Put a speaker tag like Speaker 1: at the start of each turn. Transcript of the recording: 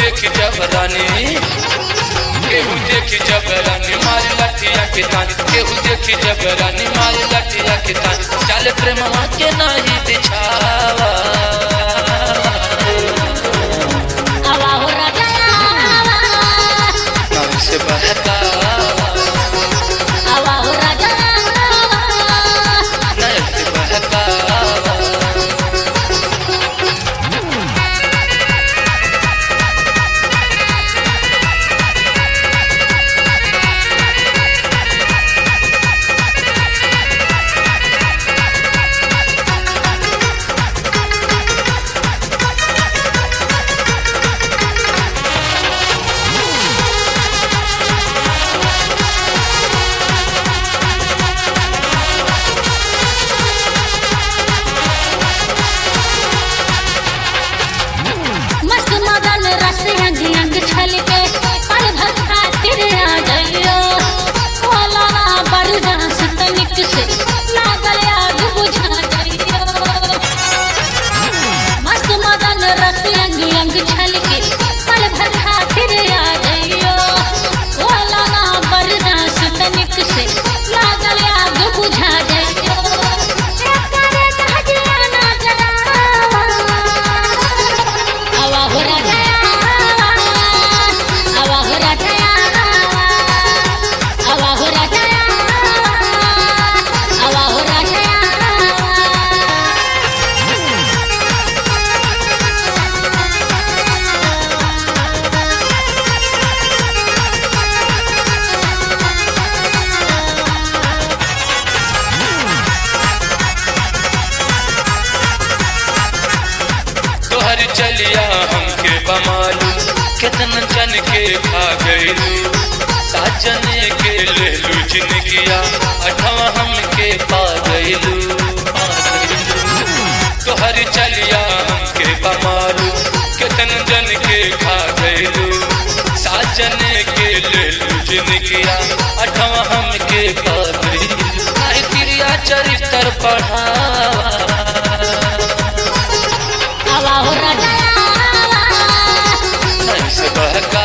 Speaker 1: देखी जबरानी, केहू देखी जबरानी मारी लठिया के तान, केहू देखी जबरानी मारी लठिया के तान। चल प्रेमवा के नाही दिछावा,
Speaker 2: आवा हो राजा
Speaker 1: नाम से बहकावा,
Speaker 2: आवा हो राजा
Speaker 1: नाम से बहकावा।
Speaker 2: मस्त मगन रस अंग अंग छलके पल भर खातिर आ गइयो। भोला बरदास तनिक से लागल आग बुझा गइयो। मस्त मगन रस अंग अंग छलके पल भर खातिर आ गइयो। भोला बरदास तनिक से लागल आग बुझा गइयो। एकरे कहजिया ना जगावा, आवा हो राजा आवा हो राजा आवा हो राजा आवा हो राजा।
Speaker 1: तोहर चलिया हमके बमालू, कितन जन के खा गइलू। साजने के लेलू जिनगिया, अठवा हमके पा गइलू। तोहर चलिया हमके बमालू, कितन जन के खा गइलू। साजने के लेलू जिनगिया, अठवा हमके पा गइलू। काहे क्रिया चरित्र पढ़ावा,
Speaker 2: आवा हो राजा
Speaker 1: नहीं से बहका